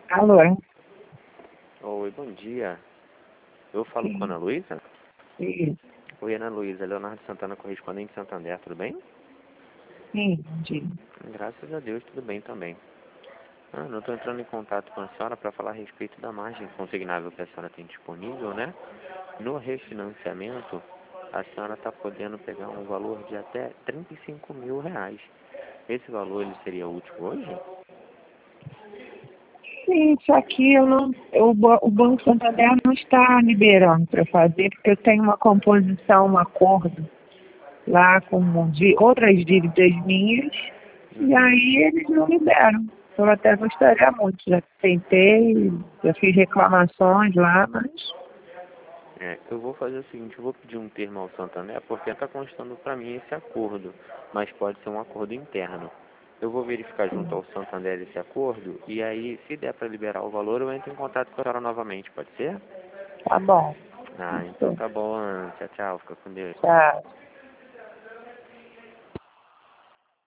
Alô? Oi, bom dia. Eu falo com a Ana Luísa? Sim, Oi, Ana Luísa. Leonardo Santana, correspondente de Santander, tudo bem? sim, bom dia. Graças a Deus, tudo bem também. Eu estou entrando em contato com a senhora para falar a respeito da margem consignável que a senhora tem disponível, né? No refinanciamento, a senhora está podendo pegar um valor de até R$ 35.000. Esse valor ele seria útil hoje? Sim, só que eu não, o Banco Santander não está liberando para fazer, porque eu tenho uma composição, um acordo lá com outras dívidas minhas, e aí eles não liberam. Eu até gostaria muito, já tentei, já fiz reclamações lá, mas Eu vou fazer o seguinte, eu vou pedir um termo ao Santander, porque está constando para mim esse acordo, mas pode ser um acordo interno. Eu vou verificar junto ao Santander esse acordo, e aí, se der para liberar o valor, eu entro em contato com a senhora novamente, pode ser? tá bom. Então tá bom, Ana. Tchau, tchau, fica com Deus. Tchau.